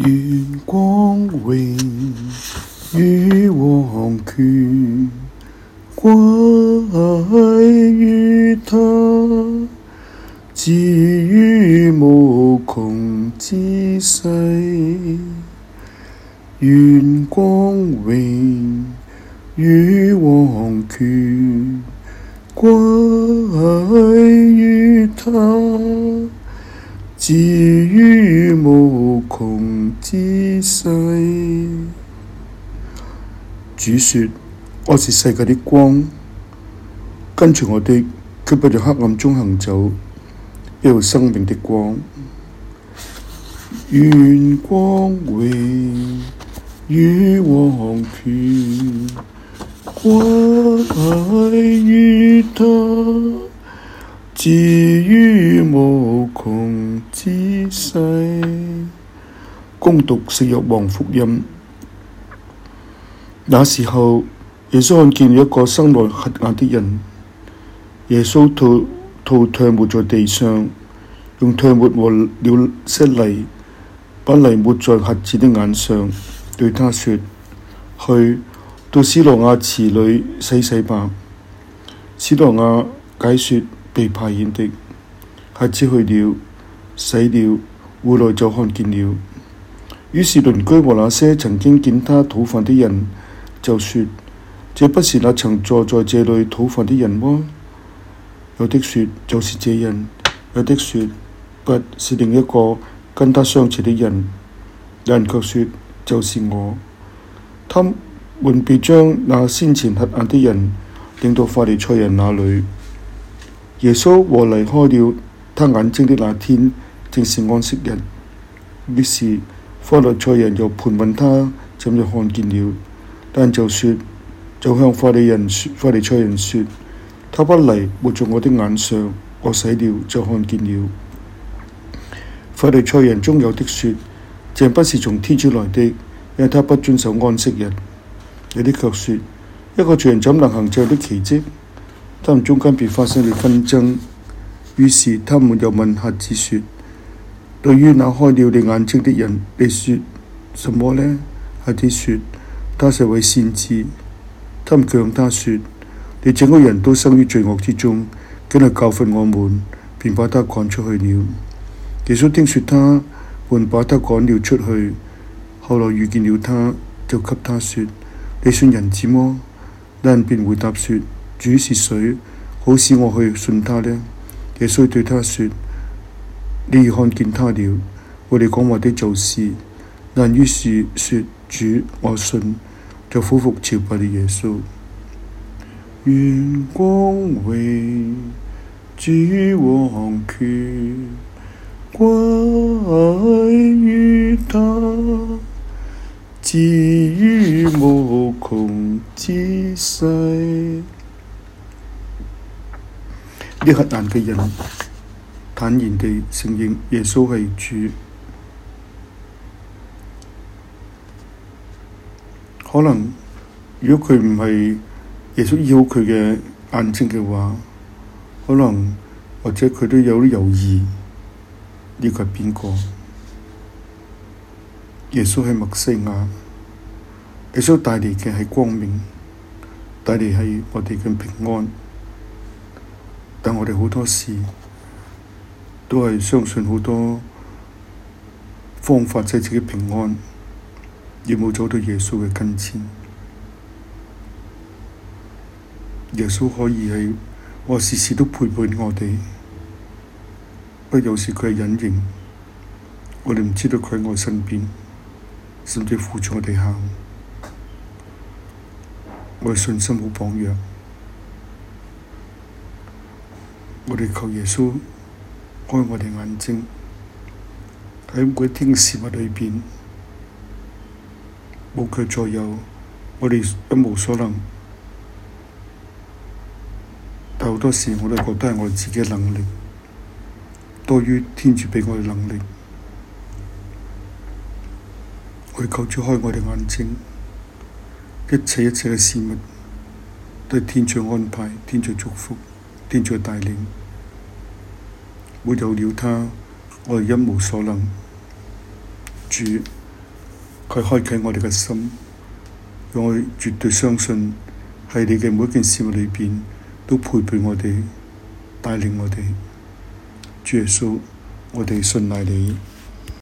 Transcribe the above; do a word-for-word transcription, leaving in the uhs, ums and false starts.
願光榮與王權歸於他，自於無窮之世。願光榮與王權歸於他，自於無窮之世。主說：我是世界的光，跟隨我的，卻不在黑暗中行走，必有生命的光。願光榮與王權歸於他，自於無窮之世。恭讀聖若望福音。那時候，耶穌看見了一個生來瞎眼的人。耶穌吐吐唾沫在地上，用唾沫和了些泥，把泥抹在瞎子的眼上，對他說：去到西羅亞池裏洗洗吧。西羅亞解說被派遣的。瞎子去了，洗了，回來就看見了。於是鄰居和那些曾經見他討飯的人就說：這不是那曾坐在這裏討飯的人麼？有的說就是這人，有的說不，是另一個跟他相似的人。有人卻說就是我。他們便將那先前瞎眼的人領到法利賽人那裏。耶穌和離開了他眼睛的那天，正是安息日。於是法利賽人又盤問他怎樣看見了，但就說就向法利人說法利賽人說，他把泥抹在我的眼上，我洗了就看見了。法利賽人中有的說，這不是從天主來的，因為他不遵守安息日。有的卻說，一個罪人怎能行這樣的奇蹟？他們中間便發生了紛爭。於是他們又問瞎子說，對於那開了你眼睛的人，你說什麼呢？瞎子說，他是位先知。他們卻向他說，你整個人都生於罪惡之中，竟係教訓我們，便把他趕出去了。耶穌聽說他們把他趕了出去，後來遇見了他，就給他說，你信人子麼？那人便回答說，主是誰？好使我去信他呢？耶穌對他說，你已看見他了，我哋講話的就是。那人於是說，主，我信，就俯伏朝拜了耶穌。願光榮主王權歸於他，自於無窮之世。呢瞎眼嘅人坦然地承認耶穌係主。可能如果佢唔係耶穌醫好佢嘅眼睛嘅話，可能或者佢都有啲猶豫，呢個係邊個？耶穌係默西亞，耶穌帶嚟嘅係光明，帶嚟係我哋嘅平安。但我哋好多時都係相信好多方法使自己平安，而冇走到耶穌嘅跟前。耶穌可以係我時時都陪伴我哋，不過有時佢係隱形，我哋唔知道佢喺我身邊，甚至扶住我哋行。我哋信心好榜樣。我哋求耶穌開我哋眼睛，喺每一天事物裏邊，冇佢左右，我哋一無所能。但好多時我哋覺得係我哋自己嘅能力多於天主畀我哋能力。我哋求主開我哋眼睛，一切一切嘅事物都係天主安排、天主祝福、天主帶領。沒有了他，我哋一無所能。主， 佢開啟我哋嘅心，讓我絕對相信喺你嘅每一件事物裏邊都陪伴我哋，帶領我哋。主耶穌，我哋信賴你。